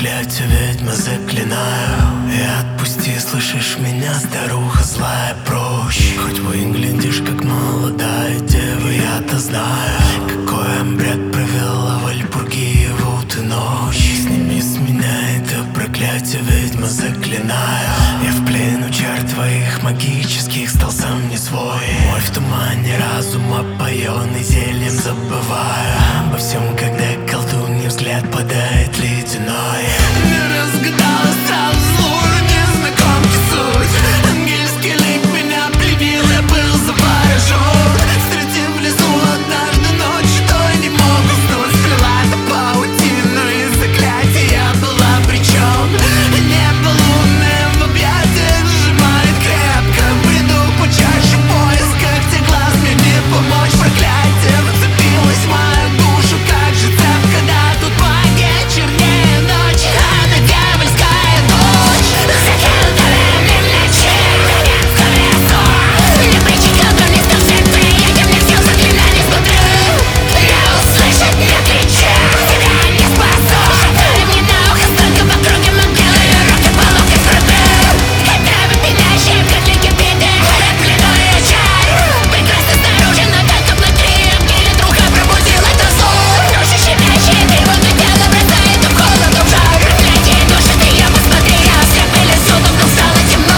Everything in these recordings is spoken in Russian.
проклятие, ведьма, заклинаю. И отпусти, слышишь меня, старуха злая, прочь. Хоть выглядишь как молодая дева, я-то знаю, какой бред провела Вальпургиеву ты ночь. Сними с меня это проклятие, ведьма, заклинаю. Я в плену чар твоих магических, стал сам не свой. Мой в тумане разума, опоенный зельем, забываю обо всем, когда колдунья взгляд падает ледяной. Не разгадала сразу злую незнакомки суть. Ангельский лик меня пленил, я был заворожен. Встретив в лесу однажды ночью, то не мог уснуть. Сплела-то паутину из заклятия была причем. Небо лунное в объятиях сжимает крепко. Приду почаще в поисках тех глаз, мне не помочь. Проклятие вцепилось в мою душу, как же цепко. Да тут магия чернее ночи, она дьявольская дочь. Заколдовали мне ночи, меня в колесо. Не причинил ко мне стал свет, приедем, мне все заклинали изнутри. Я услышать не кричу, тебя не спасу. Шептали мне на ухо столько подруги, могилы, руки по локоть в рты. Это выпинающие в котле кипиты, кляной чар. Прекрасно снаружи, но только внутри. Гиля друга пробудил это зло. Души щемящие, тревоги тело бросает в холод, в жар. Проклятие души, ты я посмотри, я ослеп и лесу, вдруг стало темно.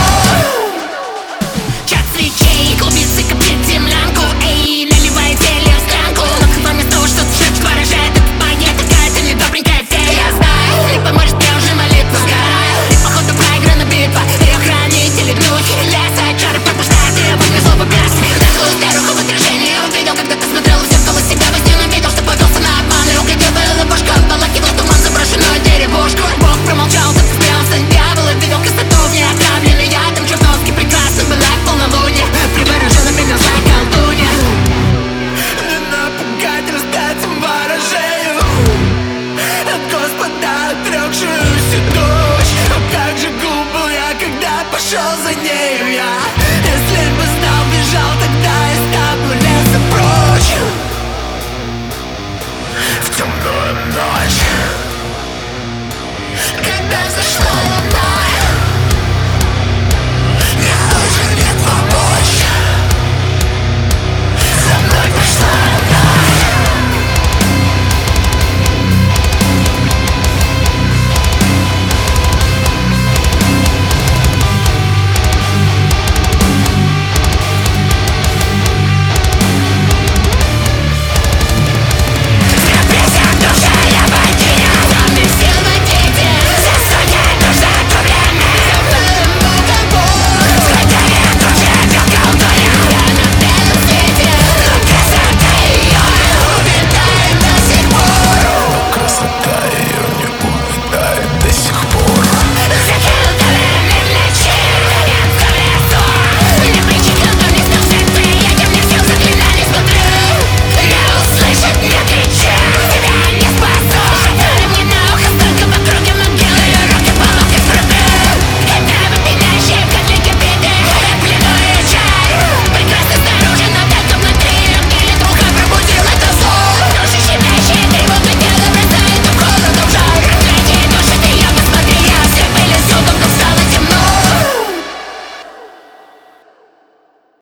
Чат свечей, клубится, коптит землянку. Эй, наливает зелье в склянку. Но вместо того, что шепчет, выражает эта магия, такая-то недобренькая фея. Я знаю, не поможет мне уже молитва, сгораю. И походу проиграна битва. Ее хранители духи леса, чары пробуждают его не злобу бес. Дохлую старуху в отражении увидел, когда ты смотрел в зеркало себя во сне. Увидел, что повелся на обман, и углядел была башка. Обволакивал туман заброшенную деревушку. Бог промолчал, так смеялся дьявол. И видел кислоту в ней отравленную ядом. Чертовски прекрасно была в полнолуние. Приворожила меня злая колдунья. Не напугать, раздать им ворожею. От Господа отрекшуюся дочь. А как же глуп был я, когда пошел за